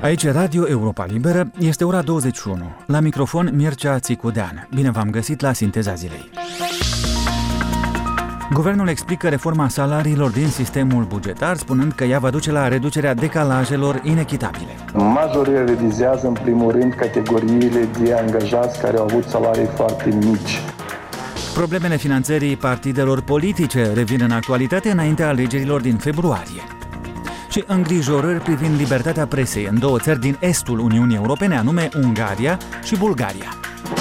Aici Radio Europa Liberă, este ora 21. La microfon Mircea Țicudean. Bine v-am găsit la Sinteza Zilei. Guvernul explică reforma salariilor din sistemul bugetar, spunând că ea va duce la reducerea decalajelor inechitabile. Majoritatea revizează în primul rând categoriile de angajați care au avut salarii foarte mici. Problemele finanțării partidelor politice revin în actualitate înaintea alegerilor din februarie. Și îngrijorări privind libertatea presei în două țări din estul Uniunii Europene, anume Ungaria și Bulgaria.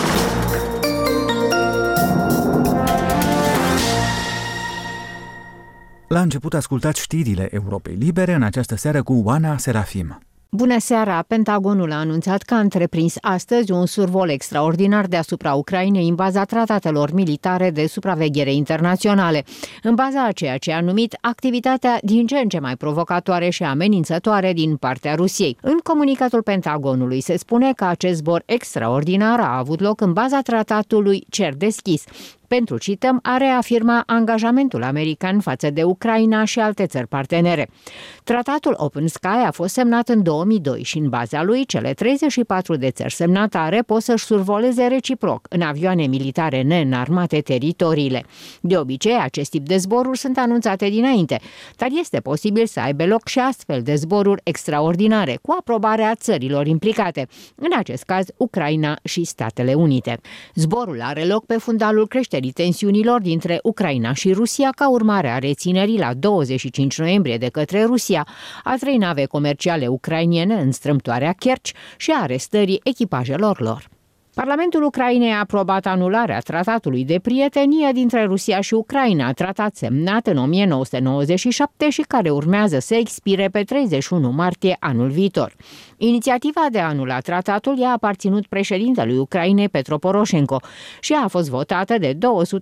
La început ascultați știrile Europei Libere în această seară cu Oana Serafim. Bună seara! Pentagonul a anunțat că a întreprins astăzi un survol extraordinar deasupra Ucrainei în baza tratatelor militare de supraveghere internaționale, în baza a ceea ce a numit activitatea din ce în ce mai provocatoare și amenințătoare din partea Rusiei. În comunicatul Pentagonului se spune că acest zbor extraordinar a avut loc în baza tratatului Cer deschis, pentru, cităm, a reafirma angajamentul american față de Ucraina și alte țări partenere. Tratatul Open Sky a fost semnat în 2002 și în baza lui cele 34 de țări semnatare pot să-și survoleze reciproc în avioane militare neînarmate teritoriile. De obicei, acest tip de zboruri sunt anunțate dinainte, dar este posibil să aibă loc și astfel de zboruri extraordinare, cu aprobarea țărilor implicate, în acest caz Ucraina și Statele Unite. Zborul are loc pe fundalul creșterii tensiunilor dintre Ucraina și Rusia ca urmare a reținerii la 25 noiembrie de către Rusia a 3 nave comerciale ucrainene în strâmtoarea Kerch și a arestării echipajelor lor. Parlamentul Ucrainei a aprobat anularea tratatului de prietenie dintre Rusia și Ucraina, tratat semnat în 1997 și care urmează să expire pe 31 martie anul viitor. Inițiativa de a anula tratatul i-a aparținut președintelui Ucrainei Petro Poroșenko și a fost votată de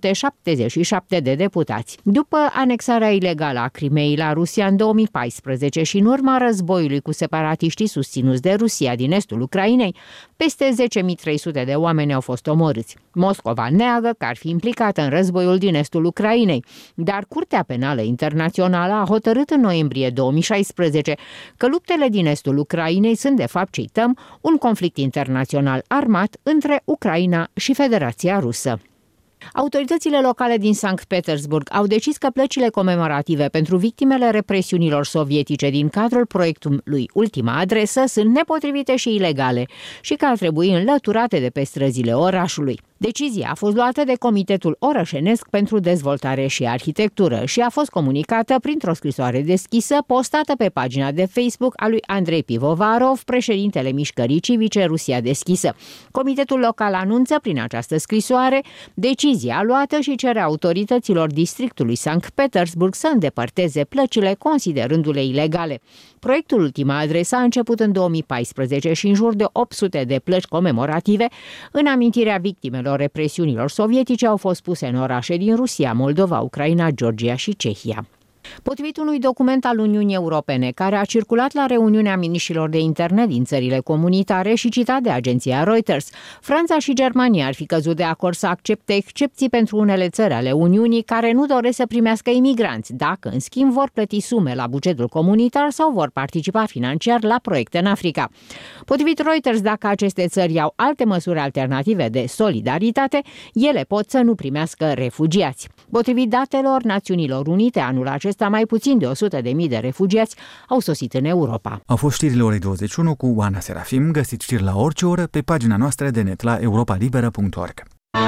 277 de deputați. După anexarea ilegală a Crimeei la Rusia în 2014 și în urma războiului cu separatiștii susținuți de Rusia din estul Ucrainei, peste 10.300 de oameni au fost omorâți. Moscova neagă că ar fi implicată în războiul din estul Ucrainei, dar Curtea Penală Internațională a hotărât în noiembrie 2016 că luptele din estul Ucrainei sunt de fapt, cităm, un conflict internațional armat între Ucraina și Federația Rusă. Autoritățile locale din Sankt Petersburg au decis că plăcile comemorative pentru victimele represiunilor sovietice din cadrul proiectului Ultima Adresă sunt nepotrivite și ilegale și că ar trebui înlăturate de pe străzile orașului. Decizia a fost luată de Comitetul Orășenesc pentru Dezvoltare și Arhitectură și a fost comunicată printr-o scrisoare deschisă postată pe pagina de Facebook a lui Andrei Pivovarov, președintele mișcării civice Rusia Deschisă. Comitetul local anunță prin această scrisoare decizia luată și cere autorităților districtului Sankt Petersburg să îndepărteze plăcile considerându-le ilegale. Proiectul Ultima Adresă a început în 2014 și în jur de 800 de plăci comemorative în amintirea victimelor represiunilor sovietice au fost puse în orașe din Rusia, Moldova, Ucraina, Georgia și Cehia. Potrivit unui document al Uniunii Europene care a circulat la reuniunea miniștrilor de interne din țările comunitare și citat de agenția Reuters, Franța și Germania ar fi căzut de acord să accepte excepții pentru unele țări ale Uniunii care nu doresc să primească imigranți, dacă în schimb vor plăti sume la bugetul comunitar sau vor participa financiar la proiecte în Africa. Potrivit Reuters, dacă aceste țări iau alte măsuri alternative de solidaritate, ele pot să nu primească refugiați. Potrivit datelor Națiunilor Unite, anul acesta mai puțin de 100.000 de refugiați au sosit în Europa. Au fost știrile orei 21 cu Oana Serafim. Găsiți știri la orice oră pe pagina noastră de net la europalibera.org.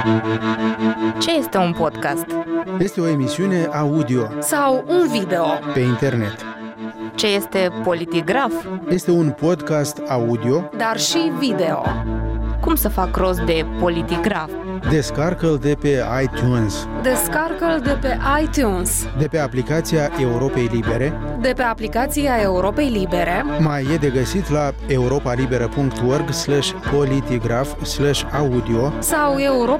Ce este un podcast? Este o emisiune audio sau un video pe internet. Ce este Politigraf? Este un podcast audio, dar și video. Cum să fac rost de Politigraf? Descarcă-l de pe iTunes. Descarcă-l de pe iTunes. De pe aplicația Europei Libere. De pe aplicația Europei Libere. Mai e de găsit la europalibera.org/politigraf/audio sau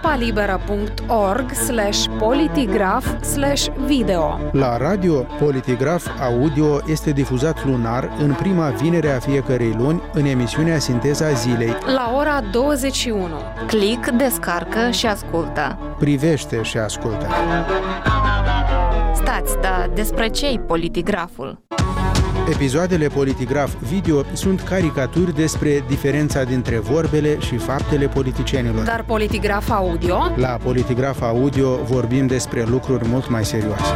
europalibera.org/politigraf/video. La radio, Politigraf Audio este difuzat lunar în prima vinere a fiecărei luni în emisiunea Sinteza Zilei. La ora 21. Click, descarcă și ascultă. Privește și ascultă. Stați, dar despre ce-i Politigraful? Episoadele Politigraf Video sunt caricaturi despre diferența dintre vorbele și faptele politicienilor. Dar Politigraf Audio? La Politigraf Audio vorbim despre lucruri mult mai serioase.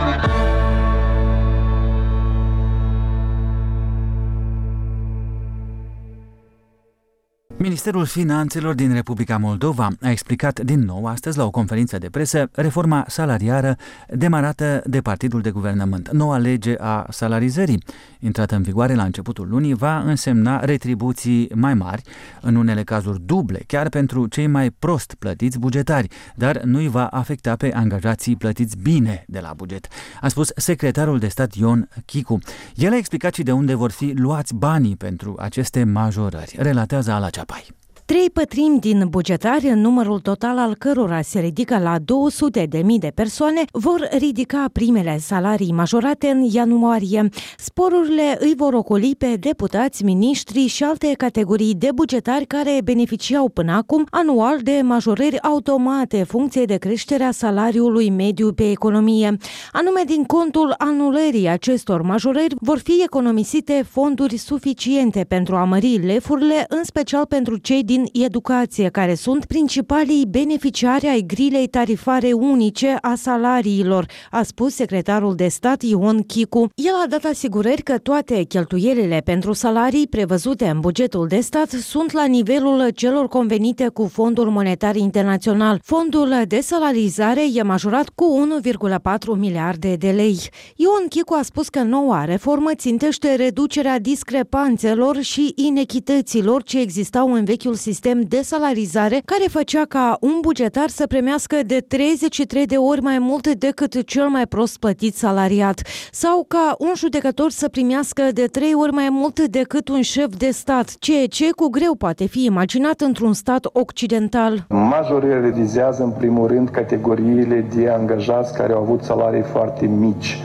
Ministerul Finanțelor din Republica Moldova a explicat din nou astăzi la o conferință de presă reforma salariară demarată de partidul de guvernământ. Noua lege a salarizării, intrată în vigoare la începutul lunii, va însemna retribuții mai mari, în unele cazuri duble, chiar pentru cei mai prost plătiți bugetari, dar nu îi va afecta pe angajații plătiți bine de la buget, a spus secretarul de stat Ion Chicu. El a explicat și de unde vor fi luați banii pentru aceste majorări, relatează Ala Ceapai. 3/4 din bugetari, numărul total al cărora se ridică la 200.000 de persoane, vor ridica primele salarii majorate în ianuarie. Sporurile îi vor ocoli pe deputați, miniștri și alte categorii de bugetari care beneficiau până acum anual de majorări automate, funcție de creșterea salariului mediu pe economie. Anume, din contul anulării acestor majorări vor fi economisite fonduri suficiente pentru a mări lefurile, în special pentru cei din educație, care sunt principalii beneficiari ai grilei tarifare unice a salariilor, a spus secretarul de stat Ion Chicu. El a dat asigurări că toate cheltuielile pentru salarii prevăzute în bugetul de stat sunt la nivelul celor convenite cu Fondul Monetar Internațional. Fondul de salarizare e majorat cu 1,4 miliarde de lei. Ion Chicu a spus că noua reformă țintește reducerea discrepanțelor și inechităților ce existau în vechiul sistem de salarizare, care făcea ca un bugetar să primească de 33 de ori mai mult decât cel mai prost plătit salariat, sau ca un judecător să primească de 3 ori mai mult decât un șef de stat, ceea ce cu greu poate fi imaginat într-un stat occidental. Majorările vizează în primul rând categoriile de angajați care au avut salarii foarte mici.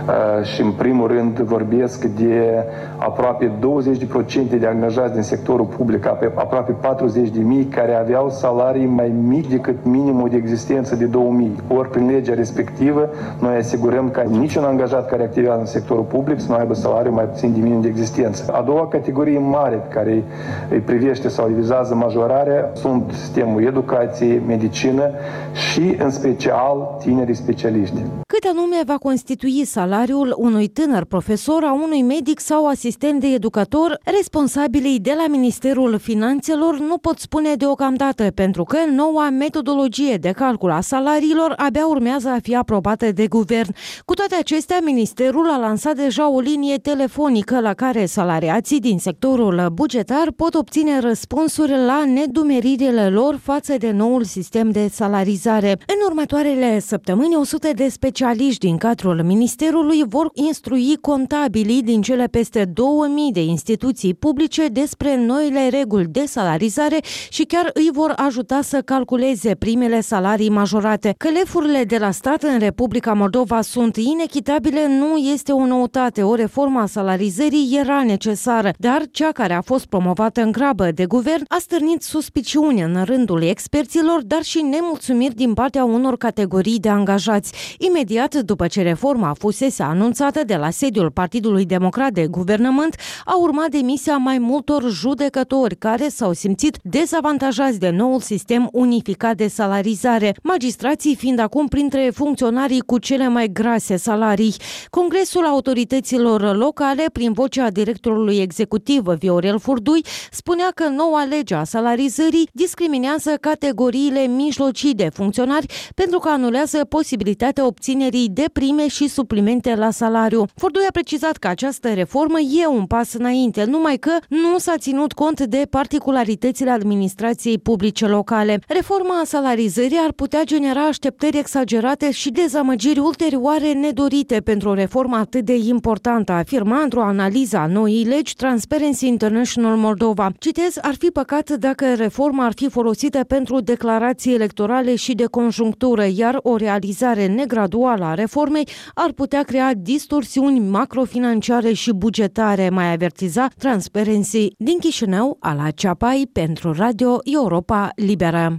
Și în primul rând vorbesc de aproape 20% de angajați din sectorul public, aproape 40.000 care aveau salarii mai mici decât minimul de existență de 2.000. Ori prin legea respectivă noi asigurăm ca niciun angajat care activează în sectorul public să nu aibă salariu mai puțin de minimum de existență. A doua categorie mare care îi privește sau îi vizează majorarea sunt sistemul educație, medicină și în special tinerii specialiști. Cât anume va constitui salariul unui tânăr profesor, a unui medic sau asistent de educator, responsabilii de la Ministerul Finanțelor nu pot spune deocamdată, pentru că noua metodologie de calcul a salariilor abia urmează a fi aprobată de guvern. Cu toate acestea, Ministerul a lansat deja o linie telefonică la care salariații din sectorul bugetar pot obține răspunsuri la nedumeririle lor față de noul sistem de salarizare. În următoarele săptămâni, 100 de specialiști din cadrul Ministerului vor instrui contabilii din cele peste 2000 de instituții publice despre noile reguli de salarizare și chiar îi vor ajuta să calculeze primele salarii majorate. Că lefurile de la stat în Republica Moldova sunt inechitabile nu este o noutate. O reformă a salarizării era necesară, dar cea care a fost promovată în grabă de guvern a stârnit suspiciuni în rândul experților, dar și nemulțumiri din partea unor categorii de angajați. Imediat după ce reforma fusese anunțată de la sediul Partidului Democrat de Guvernământ, a urmat demisia mai multor judecători care s-au simțit dezavantajați de noul sistem unificat de salarizare, magistrații fiind acum printre funcționarii cu cele mai grase salarii. Congresul Autorităților Locale, prin vocea directorului executiv Viorel Furdui, spunea că noua lege a salarizării discriminează categoriile mijlocii de funcționari pentru că anulează posibilitatea obținerii de prime și suplimente la salariu. Furdui a precizat că această reformă e un pas înainte, numai că nu s-a ținut cont de particularitățile administrației publice locale. Reforma salarizării ar putea genera așteptări exagerate și dezamăgiri ulterioare nedorite pentru o reformă atât de importantă, afirma într-o analiză a noii legi Transparency International Moldova. Citez, ar fi păcat dacă reforma ar fi folosită pentru declarații electorale și de conjunctură, iar o realizare negraduală a reformei ar putea crea distorsiuni macrofinanciare și bugetare, mai avertiza Transparency. Din Chișinău, Ala Ceapai pentru Radio Europa Liberă.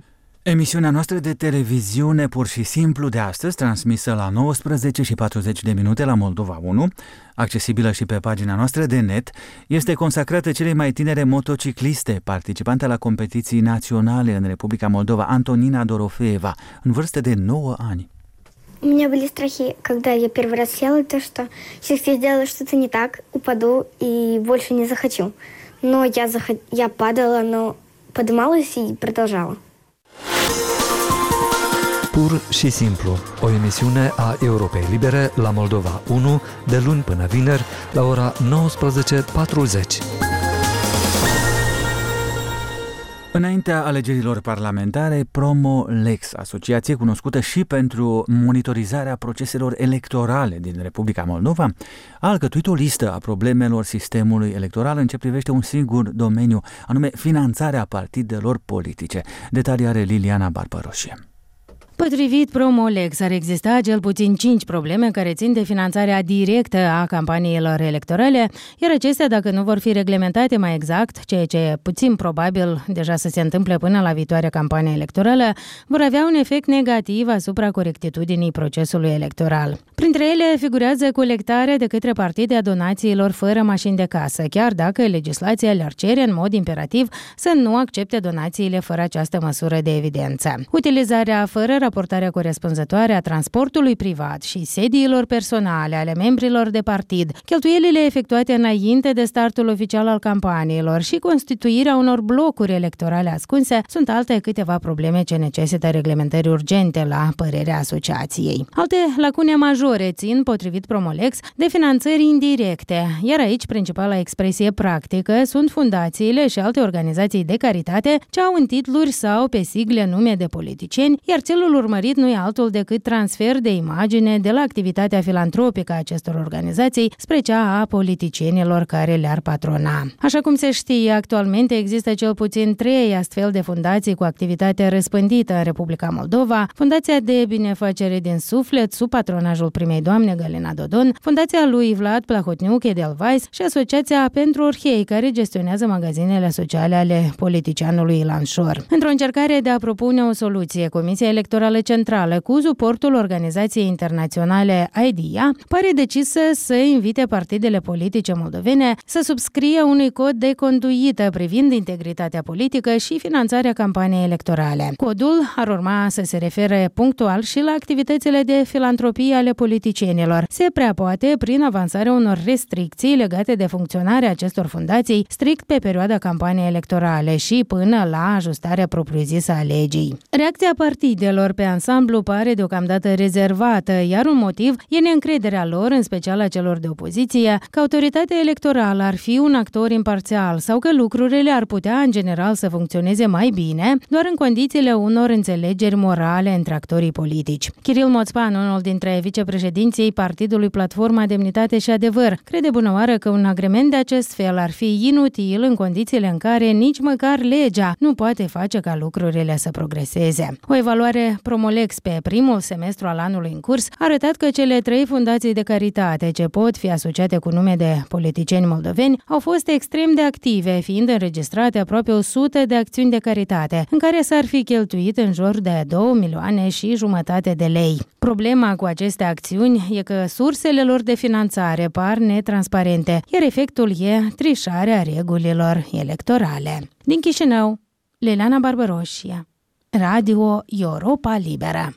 Emisiunea noastră de televiziune pur și simplu de astăzi, transmisă la 19:40 la Moldova 1, accesibilă și pe pagina noastră de net, este consacrată celei mai tinere motocicliste participante la competiții naționale în Republica Moldova, Antonina Dorofeeva, în vârstă de 9 ani. У меня были страхи, когда я первый раз села, то что если я сделала что-то не так, упаду и больше не захочу. Но я падала, но поднималась и продолжала. Pur și simplu, o emisiune a Europei Libere la Moldova 1, de luni până vineri, la ora 19:40. Înaintea alegerilor parlamentare, Promolex, asociație cunoscută și pentru monitorizarea proceselor electorale din Republica Moldova, a alcătuit o listă a problemelor sistemului electoral în ce privește un singur domeniu, anume finanțarea partidelor politice. Detalii are Liliana Barbaroșie. Potrivit Promolex, ar exista cel puțin 5 probleme care țin de finanțarea directă a campaniilor electorale, iar acestea, dacă nu vor fi reglementate mai exact, ceea ce e puțin probabil deja să se întâmple până la viitoarea campanie electorală, vor avea un efect negativ asupra corectitudinii procesului electoral. Printre ele figurează colectarea de către partide a donațiilor fără mașini de casă, chiar dacă legislația le-ar cere în mod imperativ să nu accepte donațiile fără această măsură de evidență. Utilizarea fără raportarea corespunzătoare a transportului privat și sediilor personale ale membrilor de partid, cheltuielile efectuate înainte de startul oficial al campaniilor și constituirea unor blocuri electorale ascunse sunt alte câteva probleme ce necesită reglementări urgente la părerea asociației. Alte lacune majore țin, potrivit Promolex, de finanțări indirecte, iar aici principala expresie practică sunt fundațiile și alte organizații de caritate ce au în titluri sau pe sigle nume de politicieni, iar celul urmărit nu e altul decât transfer de imagine de la activitatea filantropică a acestor organizații spre cea a politicienilor care le-ar patrona. Așa cum se știe, actualmente există cel puțin 3 astfel de fundații cu activitate răspândită în Republica Moldova: Fundația de Binefacere din Suflet, sub patronajul primei doamne Galina Dodon, Fundația lui Vlad Plahotniuc Edelweiss și Asociația pentru Orhei, care gestionează magazinele sociale ale politicianului Ilan Șor. Într-o încercare de a propune o soluție, Comisia Electorală Centrală, cu suportul organizației internaționale IDEA, pare decisă să invite partidele politice moldovene să subscrie unui cod de conduită privind integritatea politică și finanțarea campaniei electorale. Codul ar urma să se refere punctual și la activitățile de filantropie ale politicienilor. Se prea poate prin avansarea unor restricții legate de funcționarea acestor fundații strict pe perioada campaniei electorale și până la ajustarea propriu-zisă a legii. Reacția partidelor pe ansamblu pare deocamdată rezervată, iar un motiv e neîncrederea lor, în special a celor de opoziție, că autoritatea electorală ar fi un actor imparțial sau că lucrurile ar putea în general să funcționeze mai bine doar în condițiile unor înțelegeri morale între actorii politici. Kiril Moțpan, unul dintre vicepreședinții Partidului Platforma Demnitate și Adevăr, crede bunăoară că un agrement de acest fel ar fi inutil în condițiile în care nici măcar legea nu poate face ca lucrurile să progreseze. O evaluare Promolex pe primul semestru al anului în curs a arătat că cele 3 fundații de caritate ce pot fi asociate cu nume de politicieni moldoveni au fost extrem de active, fiind înregistrate aproape 100 de acțiuni de caritate, în care s-ar fi cheltuit în jur de 2,5 milioane de lei. Problema cu aceste acțiuni e că sursele lor de finanțare par netransparente, iar efectul e trișarea regulilor electorale. Din Chișinău, Liliana Barbaroșie, Radio Europa Liberă.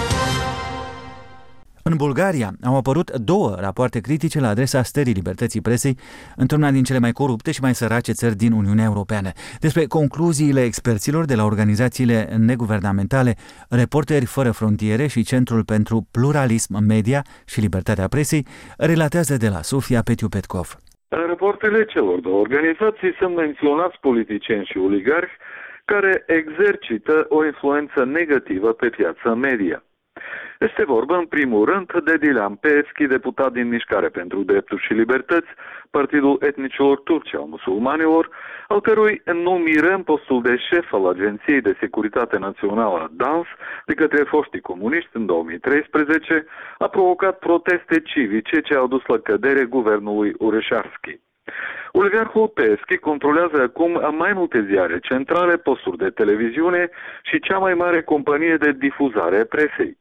În Bulgaria au apărut 2 rapoarte critice la adresa stării libertății presei într-una din cele mai corupte și mai sărace țări din Uniunea Europeană. Despre concluziile experților de la organizațiile neguvernamentale Reporteri Fără Frontiere și Centrul pentru Pluralism Media și Libertatea Presei, relatează de la Sofia Petiu Petkov. În rapoartele celor 2 organizații sunt menționați politicieni și oligarhi care exercită o influență negativă pe piața media. Este vorba în primul rând de Dilan Peevski, deputat din Mișcare pentru Drepturi și Libertăți, Partidul Etnicilor Turci al Musulmanilor, al cărui numire în postul de șef al Agenției de Securitate Națională DANS de către foștii comuniști în 2013 a provocat proteste civice ce au dus la cădere guvernului Ureșarski. Oligarhul Peevski controlează acum mai multe ziare centrale, posturi de televiziune și cea mai mare companie de difuzare a presei.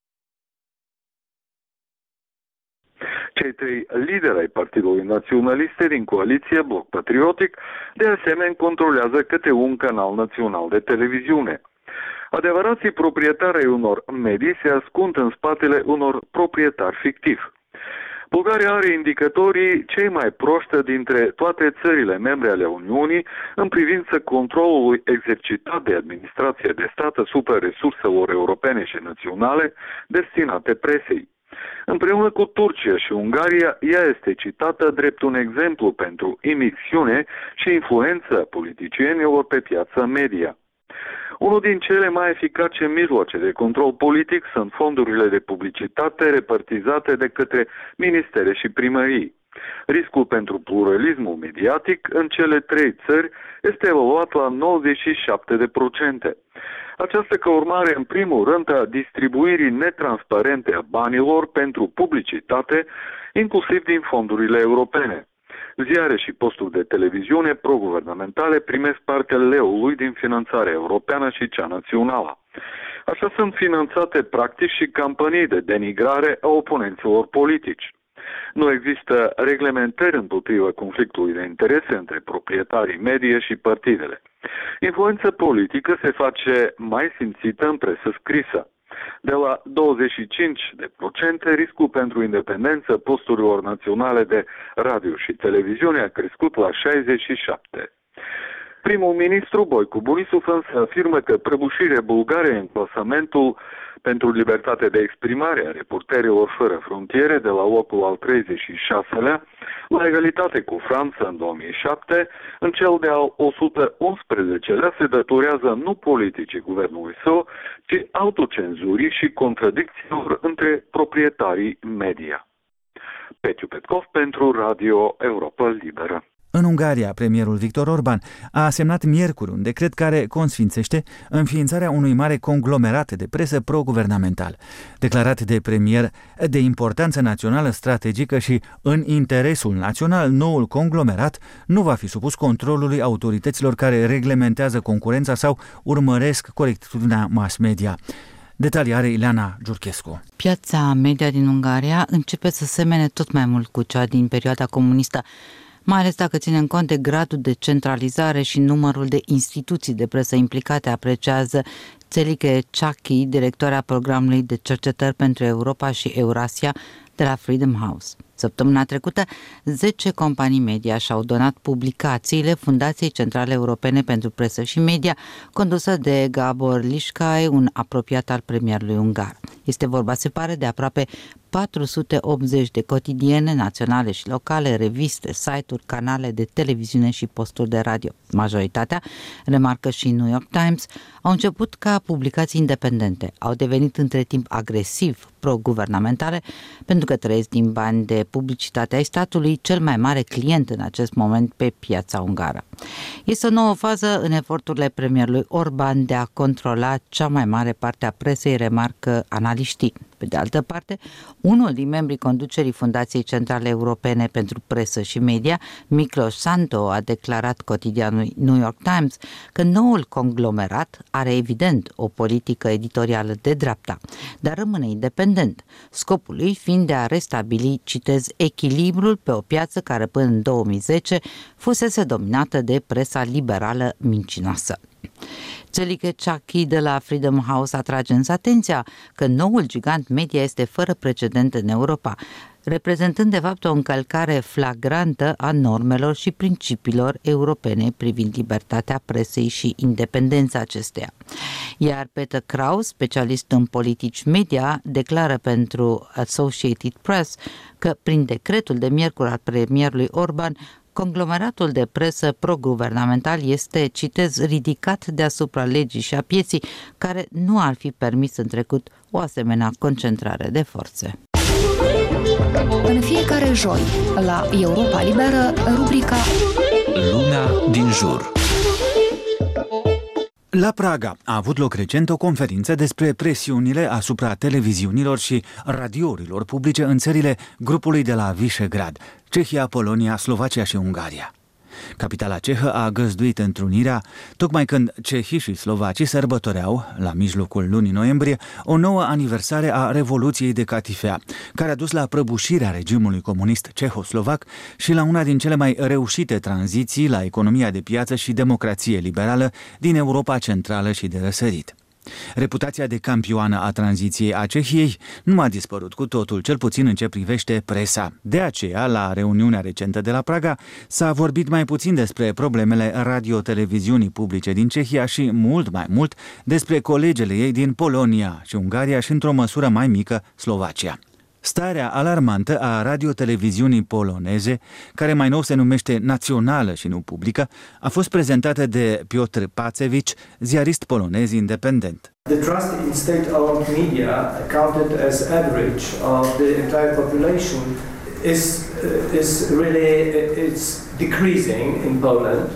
Cei trei lideri ai Partidului Naționaliste din coaliție Bloc Patriotic de asemenea controlează câte un canal național de televiziune. Adevărații proprietari ai unor medii se ascund în spatele unor proprietari fictivi. Bulgaria are indicatorii cei mai proști dintre toate țările membre ale Uniunii în privința controlului exercitat de administrația de stat asupra resurselor europene și naționale destinate presei. Împreună cu Turcia și Ungaria, ea este citată drept un exemplu pentru imixtiune și influență politicienilor pe piața media. Unul din cele mai eficace mijloace de control politic sunt fondurile de publicitate repartizate de către ministere și primării. Riscul pentru pluralismul mediatic în cele trei țări este evaluat la 97%. Aceasta ca urmare, în primul rând, a distribuirii netransparente a banilor pentru publicitate, inclusiv din fondurile europene. Ziare și posturi de televiziune pro-guvernamentale primesc partea leului din finanțarea europeană și cea națională. Așa sunt finanțate practic și campanii de denigrare a oponenților politici. Nu există reglementări împotriva conflictului de interese între proprietarii medie și partidele. Influența politică se face mai simțită în presă scrisă. De la 25%, riscul pentru independență posturilor naționale de radio și televiziune a crescut la 67%. Primul ministru Boicu Borisov însă afirmă că prăbușirea Bulgariei în clasamentul pentru libertate de exprimare a Reporterilor Fără Frontiere de la locul al 36-lea, la egalitate cu Franța în 2007, în cel de-al 111-lea se datorează nu politicii guvernului său, ci autocenzurii și contradicțiilor între proprietarii media. Petiu Petkov pentru Radio Europa Liberă. În Ungaria, premierul Viktor Orban a semnat miercuri un decret care consfințește înființarea unui mare conglomerat de presă pro-guvernamental. Declarat de premier de importanță națională strategică și în interesul național, noul conglomerat nu va fi supus controlului autorităților care reglementează concurența sau urmăresc corectitudinea mass media. Detalii are Ileana Giurchescu. Piața media din Ungaria începe să semene tot mai mult cu cea din perioada comunistă, mai ales dacă ținem cont de gradul de centralizare și numărul de instituții de presă implicate, apreciază Țelike Ciachi, directoarea programului de cercetări pentru Europa și Eurasia de la Freedom House. Săptămâna trecută, 10 companii media și-au donat publicațiile Fundației Centrale Europene pentru Presă și Media, condusă de Gabor Lișcai, un apropiat al premierului ungar. Este vorba, se pare, de aproape 480 de cotidiene naționale și locale, reviste, site-uri, canale de televiziune și posturi de radio. Majoritatea, remarcă și New York Times, au început ca publicații independente. Au devenit între timp agresiv pro-guvernamentale pentru că trăiesc din bani de publicitate ai statului, cel mai mare client în acest moment pe piața ungară. Este o nouă fază în eforturile premierului Orban de a controla cea mai mare parte a presei, remarcă analiștii. Pe de altă parte, unul din membrii conducerii Fundației Centrale Europene pentru Presă și Media, Miklos Santo, a declarat cotidianului New York Times că noul conglomerat are evident o politică editorială de dreapta, dar rămâne independent, scopul lui fiind de a restabili, citez, echilibrul pe o piață care până în 2010 fusese dominată de presa liberală mincinoasă. Țelike Ciachi de la Freedom House atrage însă atenția că noul gigant media este fără precedent în Europa, reprezentând de fapt o încălcare flagrantă a normelor și principiilor europene privind libertatea presei și independența acesteia. Iar Peter Kraus, specialist în politici media, declară pentru Associated Press că prin decretul de miercuri al premierului Orban, conglomeratul de presă pro-guvernamental este, citez, ridicat deasupra legii și a pieții, care nu ar fi permis în trecut o asemenea concentrare de forțe. În fiecare joi, la Europa Liberă, rubrica Lumea din jur. La Praga a avut loc recent o conferință despre presiunile asupra televiziunilor și radiourilor publice în țările grupului de la Visegrad, Cehia, Polonia, Slovacia și Ungaria. Capitala cehă a găzduit întrunirea tocmai când cehii și slovacii sărbătoreau, la mijlocul lunii noiembrie, o nouă aniversare a Revoluției de Catifea, care a dus la prăbușirea regimului comunist cehoslovac și la una din cele mai reușite tranziții la economia de piață și democrație liberală din Europa Centrală și de răsărit. Reputația de campioană a tranziției a Cehiei nu a dispărut cu totul, cel puțin în ce privește presa. De aceea, la reuniunea recentă de la Praga, s-a vorbit mai puțin despre problemele radio-televiziunii publice din Cehia și mult mai mult despre colegele ei din Polonia și Ungaria și, într-o măsură mai mică, Slovacia. Starea alarmantă a radio-televiziunii poloneze, care mai nou se numește națională și nu publică, a fost prezentată de Piotr Pacewicz, ziarist polonez independent. The trust in state-owned media, counted as average of the entire population, is really decreasing in Poland.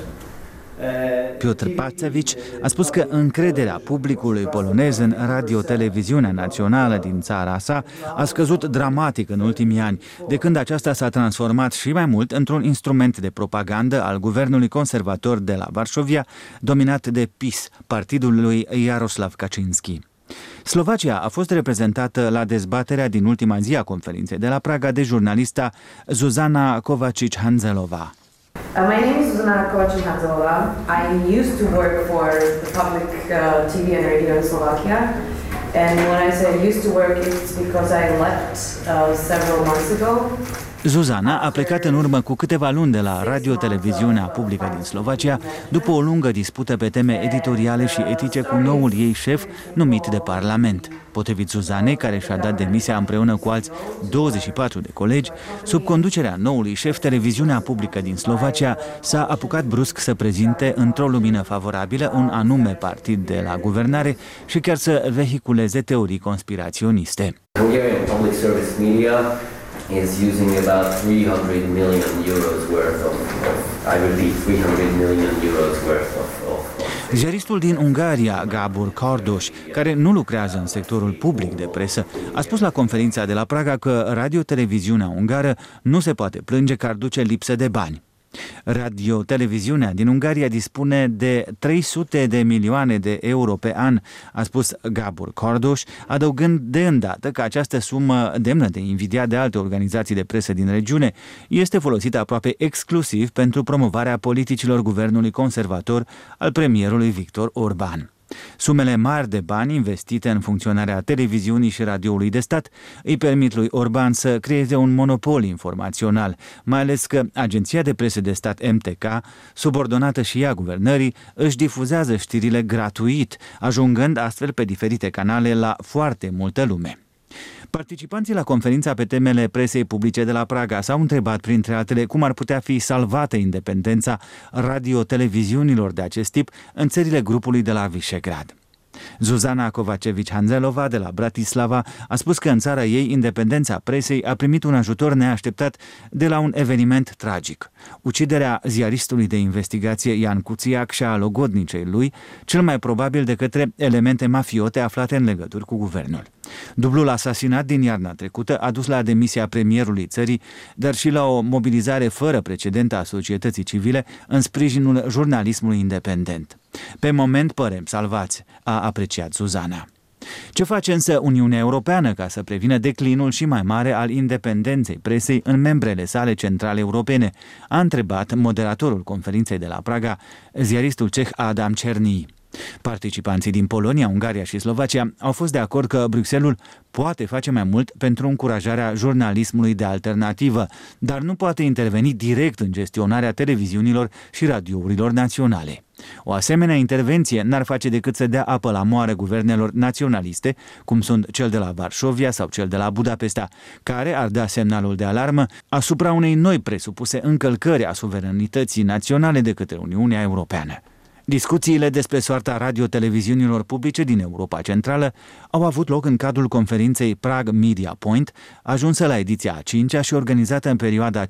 Piotr Pacewicz a spus că încrederea publicului polonez în radio-televiziunea națională din țara sa a scăzut dramatic în ultimii ani, de când aceasta s-a transformat și mai mult într-un instrument de propagandă al guvernului conservator de la Varșovia, dominat de PiS, partidul lui Jarosław Kaczyński. Slovacia a fost reprezentată la dezbaterea din ultima zi a conferinței de la Praga de jurnalista Zuzana Kovačić-Hanzelová. My name is Zuzana Kovačić-Hanzelová. I used to work for the public TV and radio in Slovakia. And when I say used to work, it's because I left several months ago. Zuzana a plecat în urmă cu câteva luni de la radio-televiziunea publică din Slovacia după o lungă dispută pe teme editoriale și etice cu noul ei șef numit de Parlament. Potrivit Zuzanei, care și-a dat demisia împreună cu alți 24 de colegi, sub conducerea noului șef, televiziunea publică din Slovacia s-a apucat brusc să prezinte într-o lumină favorabilă un anume partid de la guvernare și chiar să vehiculeze teorii conspiraționiste. Is using about 300 million euros worth of I repeat, 300 million euros worth of Ziaristul din Ungaria, Gábor Kardos, care nu lucrează în sectorul public de presă, a spus la conferința de la Praga că radio-televiziunea ungară nu se poate plânge că ar duce lipsă de bani. Radio-televiziunea din Ungaria dispune de 300 de milioane de euro pe an, a spus Gábor Kardos, adăugând de îndată că această sumă, demnă de invidiat de alte organizații de presă din regiune, este folosită aproape exclusiv pentru promovarea politicilor guvernului conservator al premierului Viktor Orbán. Sumele mari de bani investite în funcționarea televiziunii și radioului de stat îi permit lui Orbán să creeze un monopol informațional, mai ales că agenția de presă de stat MTK, subordonată și ea guvernării, își difuzează știrile gratuit, ajungând astfel pe diferite canale la foarte multă lume. Participanții la conferința pe temele presei publice de la Praga s-au întrebat, printre altele, cum ar putea fi salvată independența radio-televiziunilor de acest tip în țările grupului de la Visegrad. Zuzana Kovačić-Hanzelová de la Bratislava a spus că în țara ei independența presei a primit un ajutor neașteptat de la un eveniment tragic: uciderea ziaristului de investigație Jan Kuciak și a logodnicei lui, cel mai probabil de către elemente mafiote aflate în legături cu guvernul. Dublul asasinat din iarna trecută a dus la demisia premierului țării, dar și la o mobilizare fără precedent a societății civile în sprijinul jurnalismului independent. Pe moment părem salvați, a apreciat Zuzana. Ce face însă Uniunea Europeană ca să prevină declinul și mai mare al independenței presei în membrele sale centrale europene? A întrebat moderatorul conferinței de la Praga, ziaristul ceh Adam Czerny. Participanții din Polonia, Ungaria și Slovacia au fost de acord că Bruxelles poate face mai mult pentru încurajarea jurnalismului de alternativă, dar nu poate interveni direct în gestionarea televiziunilor și radiourilor naționale. O asemenea intervenție n-ar face decât să dea apă la moară guvernelor naționaliste, cum sunt cel de la Varșovia sau cel de la Budapesta, care ar da semnalul de alarmă asupra unei noi presupuse încălcări a suveranității naționale de către Uniunea Europeană. Discuțiile despre soarta radio-televiziunilor publice din Europa Centrală au avut loc în cadrul conferinței Prague Media Point, ajunsă la ediția a 5-a și organizată în perioada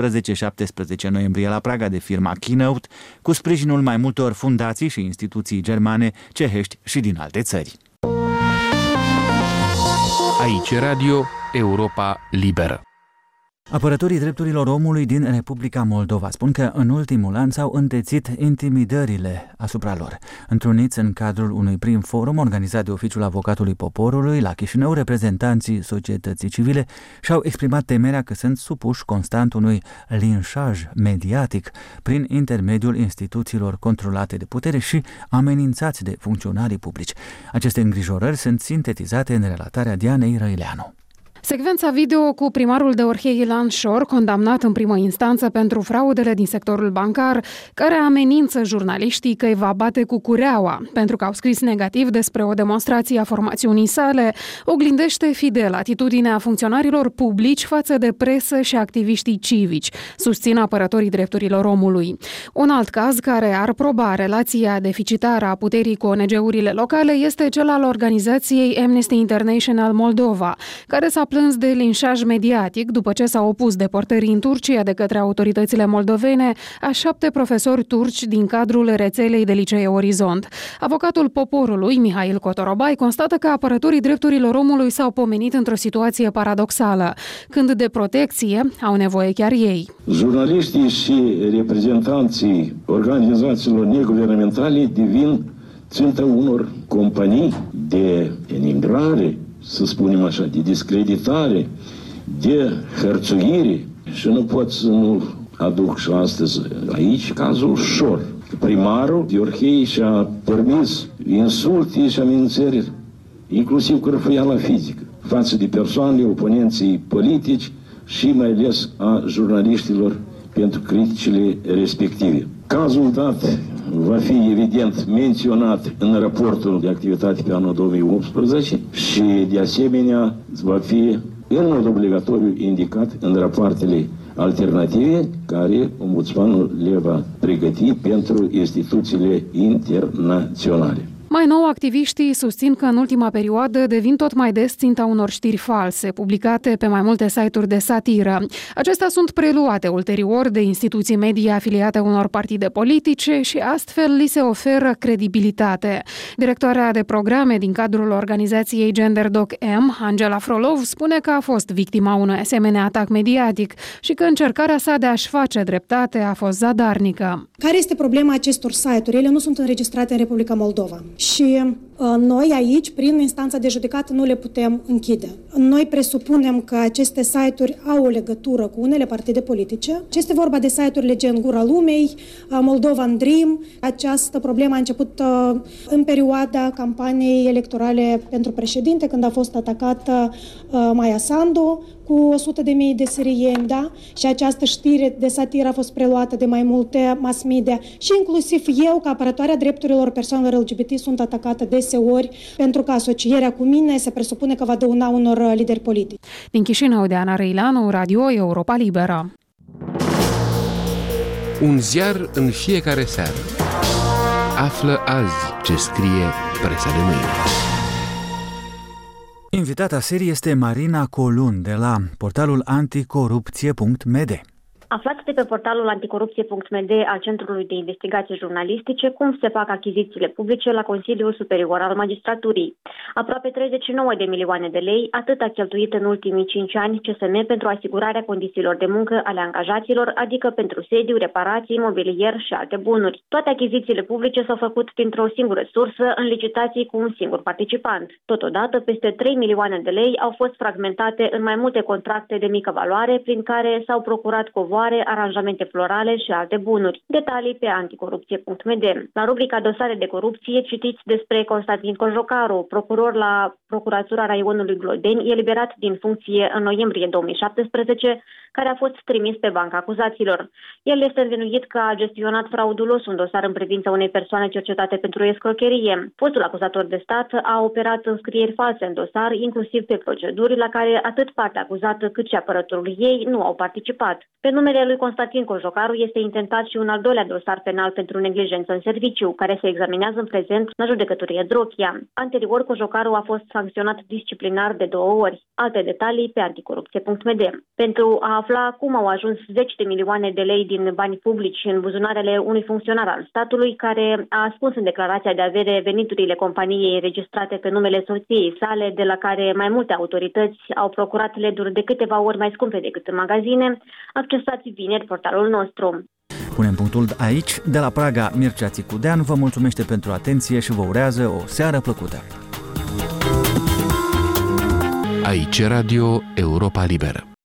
15-17 noiembrie la Praga de firma Keynote, cu sprijinul mai multor fundații și instituții germane, cehești și din alte țări. Aici Radio Europa Liberă. Apărătorii drepturilor omului din Republica Moldova spun că în ultimul an s-au întețit intimidările asupra lor. Întruniți în cadrul unui prim forum organizat de Oficiul Avocatului Poporului la Chișinău, reprezentanții societății civile și-au exprimat temerea că sunt supuși constant unui linșaj mediatic prin intermediul instituțiilor controlate de putere și amenințați de funcționarii publici. Aceste îngrijorări sunt sintetizate în relatarea Dianei Răileanu. Secvența video cu primarul de Orhei Ilan Șor, condamnat în primă instanță pentru fraudele din sectorul bancar, care amenință jurnaliștii că îi va bate cu cureaua pentru că au scris negativ despre o demonstrație a formațiunii sale, oglindește fidel atitudinea funcționarilor publici față de presă și activiștii civici, susțin apărătorii drepturilor omului. Un alt caz care ar proba relația deficitară a puterii cu ONG-urile locale este cel al organizației Amnesty International Moldova, care s-a plâns de linșaj mediatic după ce s-a opus deportării în Turcia de către autoritățile moldovene a 7 profesori turci din cadrul rețelei de licee Orizont. Avocatul poporului, Mihail Cotorobai, constată că apărătorii drepturilor omului s-au pomenit într-o situație paradoxală, când de protecție au nevoie chiar ei. Jurnaliștii și reprezentanții organizațiilor neguvernamentale devin ținta unor companii de denigrare, să spunem așa, de discreditare, de hărțuire. Și nu pot să nu aduc și astăzi aici cazul Șor. Primarul de Orhei și-a permis insulte și amenințări, inclusiv cu răfuiala fizică, față de persoanele, oponenții politici și mai ales a jurnaliștilor pentru criticile respective. Cazul dat va fi evident menționat în raportul de activitate pe anul 2018 și de asemenea va fi în mod obligatoriu indicat în rapoartele alternative care ombudsmanul le va pregăti pentru instituțiile internaționale. Mai nou, activiștii susțin că în ultima perioadă devin tot mai des ținta unor știri false, publicate pe mai multe site-uri de satiră. Acestea sunt preluate ulterior de instituții media afiliate unor partide politice și astfel li se oferă credibilitate. Directoarea de programe din cadrul organizației GenderDoc M, Angela Frolov, spune că a fost victima unui asemenea atac mediatic și că încercarea sa de a-și face dreptate a fost zadarnică. Care este problema acestor site-uri? Ele nu sunt înregistrate în Republica Moldova. Și noi aici, prin instanța de judecată, nu le putem închide. Noi presupunem că aceste site-uri au o legătură cu unele partide politice. Este vorba de site-urile gen Gura Lumei, Moldovan Dream. Această problemă a început în perioada campaniei electorale pentru președinte, când a fost atacată Maia Sandu cu 100.000 de sirieni, da? Și această știre de satiră a fost preluată de mai multe mass media și inclusiv eu, ca apărătoarea drepturilor persoanelor LGBT, sunt atacată deseori pentru că asocierea cu mine se presupune că va dăuna unor lideri politici. Din Chișinău, Diana Răileanu, Radio Europa Liberă. Un ziar în fiecare seară. Află azi ce scrie presa de mâine. Invitata serii este Marina Colun de la portalul anticorupție.md. Aflați de pe portalul anticorupție.md al Centrului de Investigații Jurnalistice cum se fac achizițiile publice la Consiliul Superior al Magistraturii. Aproape 39 de milioane de lei, atât a cheltuit în ultimii 5 ani CSM pentru asigurarea condițiilor de muncă ale angajaților, adică pentru sediu, reparații, mobilier și alte bunuri. Toate achizițiile publice s-au făcut dintr-o singură sursă, în licitații cu un singur participant. Totodată, peste 3 milioane de lei au fost fragmentate în mai multe contracte de mică valoare, prin care s-au procurat aranjamente florale și alte bunuri. Detalii pe anticorupție.md. La rubrica Dosare de corupție citiți despre Constantin Cojocaru, procuror la Procuratura Raionului Glodeni, eliberat din funcție în noiembrie 2017, care a fost trimis pe banca acuzaților. El este învinuit că a gestionat fraudulos un dosar în privința unei persoane cercetate pentru escrocherie. Fostul acuzator de stat a operat înscrieri false în dosar, inclusiv pe proceduri la care atât partea acuzată cât și apărătorul ei nu au participat. Pe nume numele lui Constantin Cojocaru este intentat și un al doilea dosar penal pentru neglijență în serviciu, care se examinează în prezent la judecătorie Drochia. Anterior, Cojocaru a fost sancționat disciplinar de 2 ori. Alte detalii pe anticorupție.md. Pentru a afla cum au ajuns 10 de milioane de lei din bani publici în buzunarele unui funcționar al statului, care a ascuns în declarația de avere veniturile companiei registrate pe numele soției sale, de la care mai multe autorități au procurat leduri de câteva ori mai scumpe decât în magazine, accesați vineri portalul nostru. Punem punctul aici. De la Praga, Mircea Țicudean vă mulțumește pentru atenție și vă urează o seară plăcută. Aici Radio Europa Liberă.